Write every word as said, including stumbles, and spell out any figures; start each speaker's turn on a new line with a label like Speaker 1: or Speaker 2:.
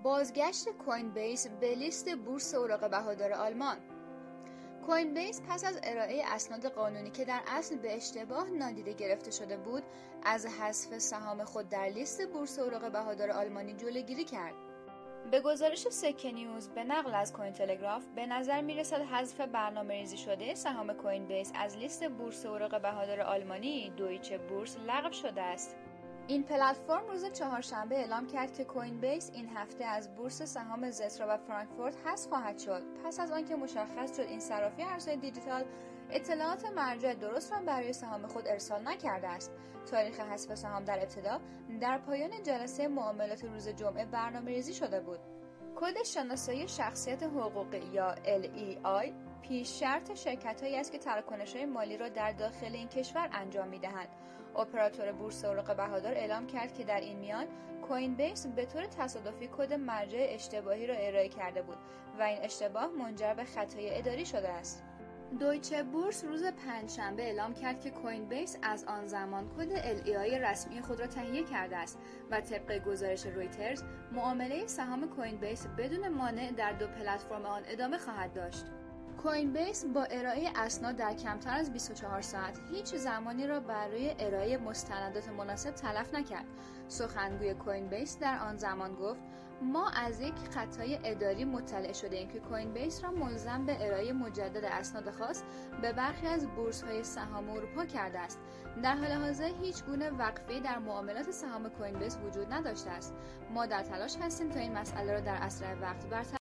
Speaker 1: بازگشت کوین بیس به لیست بورس اوراق بهادار آلمان. کوین بیس پس از ارائه اسناد قانونی که در اصل به اشتباه نادیده گرفته شده بود، از حذف سهام خود در لیست بورس اوراق بهادار آلمانی جلوگیری کرد. به گزارش سکه نیوز به نقل از کوین تلگراف، به نظر می‌رسد حذف برنامه‌ریزی شده سهام کوین بیس از لیست بورس اوراق بهادار آلمانی دویچه بورس لغو شده است. این پلتفرم روز چهارشنبه اعلام کرد که کوین بیس این هفته از بورس سهام زترا و فرانکفورت حذف خواهد شد، پس از آنکه مشخص شد این صرافی ارزهای دیجیتال اطلاعات مرجع درست را برای سهام خود ارسال نکرده است. تاریخ حذف سهام در ابتدا در پایان جلسه معاملات روز جمعه برنامه‌ریزی شده بود. کد شناسایی شخصیت حقوقی یا ال ای آی پیش شرط شرکت‌هایی است که تراکنش‌های مالی را در داخل این کشور انجام می‌دهند. اپراتور بورس اوراق بهادار اعلام کرد که در این میان کوین بیس به طور تصادفی کد مرجع اشتباهی را ارائه کرده بود و این اشتباه منجر به خطای اداری شده است. دویچه بورس روز پنجشنبه اعلام کرد که کوین بیس از آن زمان کد ال ای آی رسمی خود را تهیه کرده است و طبق گزارش رویترز معامله سهام کوین بیس بدون مانع در دو پلتفرم آن ادامه خواهد داشت. کوین بیس با ارائه اسناد در کمتر از بیست و چهار ساعت هیچ زمانی را برای ارائه مستندات مناسب تلف نکرد. سخنگوی کوین بیس در آن زمان گفت: ما از یک خطای اداری مطلع شده ایم که کوین بیس را ملزم به ارائه مجدد اسناد خاص به برخی از بورس‌های سهام اروپا کرده است. در حال حاضر هیچ گونه وقفه‌ای در معاملات سهام کوین بیس وجود نداشته است. ما در تلاش هستیم تا این مسئله را در اسرع وقت برطرف